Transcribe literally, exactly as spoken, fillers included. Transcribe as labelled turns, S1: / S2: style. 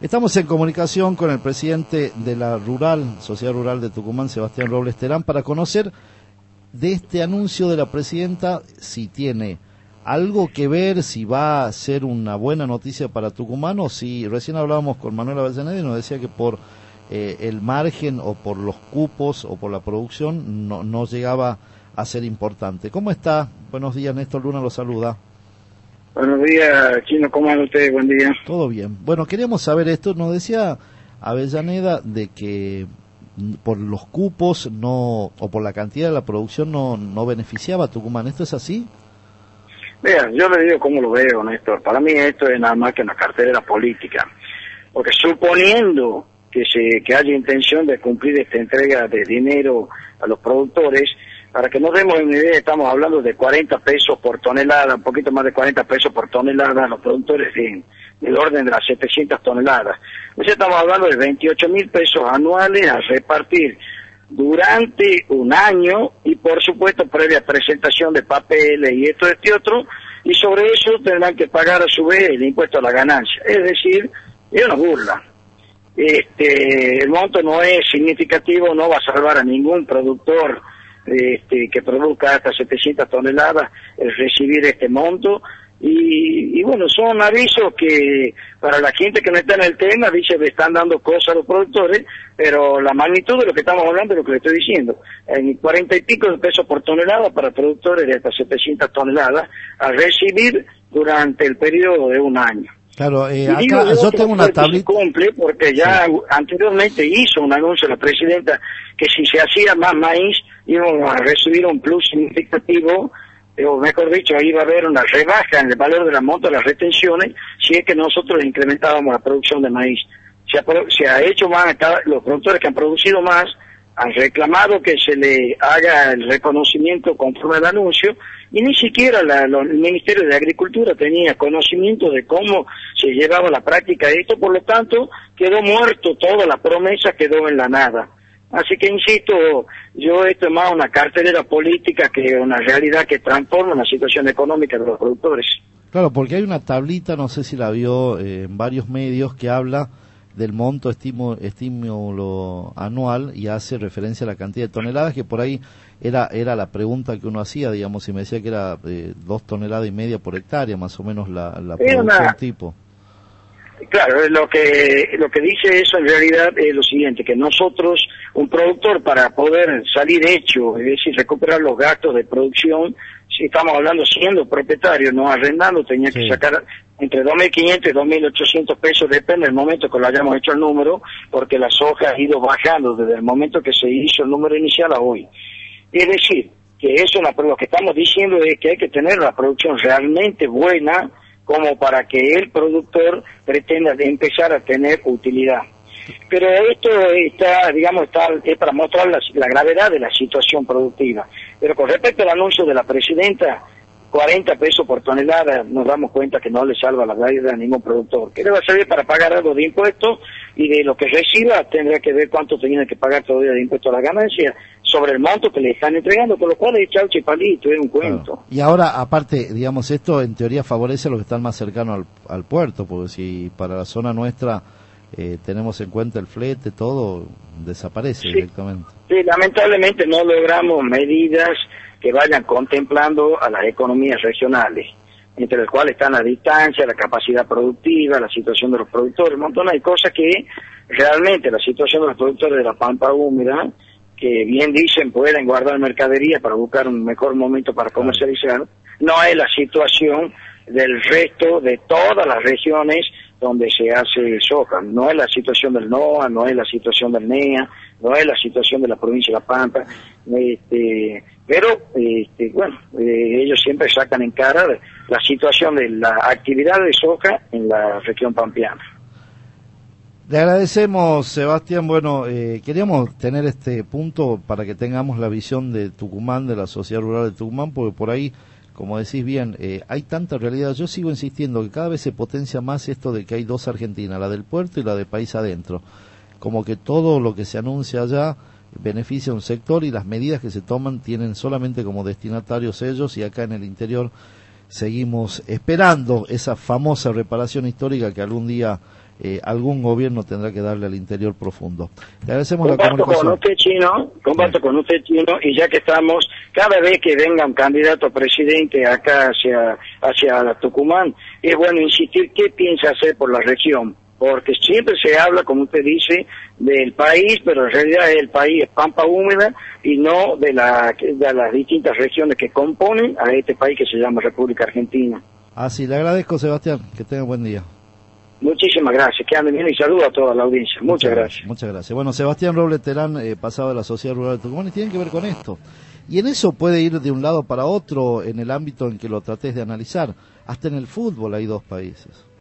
S1: Estamos en comunicación con el presidente de la Rural, Sociedad Rural de Tucumán, Sebastián Robles Terán, para conocer de este anuncio de la presidenta si tiene algo que ver, si va a ser una buena noticia para Tucumán o si recién hablábamos con Manuel Avellaneda y nos decía que por eh, el margen o por los cupos o por la producción no, no llegaba a ser importante. ¿Cómo está? Buenos días, Néstor Luna lo saluda.
S2: Buenos días, Chino, ¿cómo andan ustedes? Buen día.
S1: Todo bien. Bueno, queríamos saber esto, nos decía Avellaneda de que por los cupos no o por la cantidad de la producción no, no beneficiaba a Tucumán. ¿Esto es así?
S2: Vean, yo le digo cómo lo veo, Néstor. Para mí esto es nada más que una cartelera política. Porque suponiendo que se que haya intención de cumplir esta entrega de dinero a los productores, para que nos demos una idea, estamos hablando de cuarenta pesos por tonelada, un poquito más de cuarenta pesos por tonelada a los productores en el orden de las setecientas toneladas. O sea, estamos hablando de veintiocho mil pesos anuales a repartir durante un año y por supuesto previa presentación de papeles y esto, este y otro, y sobre eso tendrán que pagar a su vez el impuesto a la ganancia. Es decir, es una burla. Este, el monto no es significativo, no va a salvar a ningún productor Este, que produzca hasta setecientas toneladas el recibir este monto y, y bueno, son avisos que para la gente que no está en el tema dice que están dando cosas a los productores, pero la magnitud de lo que estamos hablando es lo que le estoy diciendo, en cuarenta y pico de pesos por tonelada para productores de hasta setecientas toneladas a recibir durante el periodo de un año.
S1: Claro, eh, acá digo, yo, yo tengo una tablita.
S2: Cumple porque ya sí. Anteriormente hizo un anuncio la presidenta que si se hacía más maíz íbamos a recibir un plus significativo, o mejor dicho, iba a haber una rebaja en el valor de la monta de las retenciones si es que nosotros incrementábamos la producción de maíz. Se ha, se ha hecho más, los productores que han producido más han reclamado que se le haga el reconocimiento conforme al anuncio y ni siquiera la, lo, el Ministerio de Agricultura tenía conocimiento de cómo se llevaba la práctica de esto, por lo tanto quedó muerto, toda la promesa quedó en la nada. Así que insisto, yo esto es más una cartelera política que una realidad que transforma la situación económica de los productores.
S1: Claro, porque hay una tablita, no sé si la vio eh, en varios medios, que habla del monto estímulo, estímulo anual y hace referencia a la cantidad de toneladas, que por ahí era era la pregunta que uno hacía, digamos, si me decía que era eh, dos toneladas y media por hectárea, más o menos la, la producción una... tipo.
S2: Claro, lo que lo que dice eso en realidad es lo siguiente, que nosotros, un productor para poder salir hecho, es decir, recuperar los gastos de producción, si estamos hablando siendo propietario, no arrendando, tenía que sí. sacar entre dos mil quinientos y dos mil ochocientos pesos, depende del momento que lo hayamos hecho el número, porque la soja ha ido bajando desde el momento que se hizo el número inicial a hoy. Es decir, que eso lo que estamos diciendo es que hay que tener la producción realmente buena, como para que el productor pretenda de empezar a tener utilidad. Pero esto está, digamos, está, es para mostrar la, la gravedad de la situación productiva. Pero con respecto al anuncio de la presidenta, cuarenta pesos por tonelada, nos damos cuenta que no le salva la vida a ningún productor. Que le va a servir para pagar algo de impuestos y de lo que reciba tendrá que ver cuánto tiene que pagar todavía de impuestos a la ganancia sobre el monto que le están entregando, con lo cual es chauche y palito, es un cuento.
S1: Claro. Y ahora, aparte, digamos, esto en teoría favorece a los que están más cercanos al, al puerto, porque si para la zona nuestra eh, tenemos en cuenta el flete, todo desaparece sí. directamente. Sí,
S2: lamentablemente no logramos medidas que vayan contemplando a las economías regionales, entre las cuales están la distancia, la capacidad productiva, la situación de los productores, un montón de cosas que realmente la situación de los productores de la pampa húmeda, que bien dicen pueden guardar mercadería para buscar un mejor momento para comercializar, no es la situación del resto de todas las regiones donde se hace soja, no es la situación del NOA, no es la situación del NEA, no es la situación de la provincia de La Pampa, este, pero este, bueno, eh, ellos siempre sacan en cara la situación de la actividad de soja en la región pampeana.
S1: Le agradecemos, Sebastián. Bueno, eh, queríamos tener este punto para que tengamos la visión de Tucumán, de la Sociedad Rural de Tucumán, porque por ahí, como decís bien, eh, hay tanta realidad. Yo sigo insistiendo que cada vez se potencia más esto de que hay dos Argentinas, la del puerto y la de país adentro. Como que todo lo que se anuncia allá beneficia a un sector y las medidas que se toman tienen solamente como destinatarios ellos, y acá en el interior seguimos esperando esa famosa reparación histórica que algún día eh, algún gobierno tendrá que darle al interior profundo. Le agradecemos la
S2: Comparto
S1: comunicación.
S2: con usted, Chino, comparto
S1: Bien.
S2: con usted, Chino, y ya que estamos, cada vez que venga un candidato a presidente acá hacia, hacia Tucumán, es bueno insistir qué piensa hacer por la región, porque siempre se habla, como usted dice, del país, pero en realidad el país es pampa húmeda y no de, la, de las distintas regiones que componen a este país que se llama República Argentina.
S1: Así, le agradezco, Sebastián, que tenga buen día.
S2: Muchísimas gracias, que anden bien y saludo a toda la audiencia. Muchas, muchas gracias. gracias.
S1: Muchas gracias. Bueno, Sebastián Robles Terán, eh, pasado de la Sociedad Rural de Tucumán, y tiene que ver con esto. Y en eso puede ir de un lado para otro en el ámbito en que lo trates de analizar. Hasta en el fútbol hay dos países.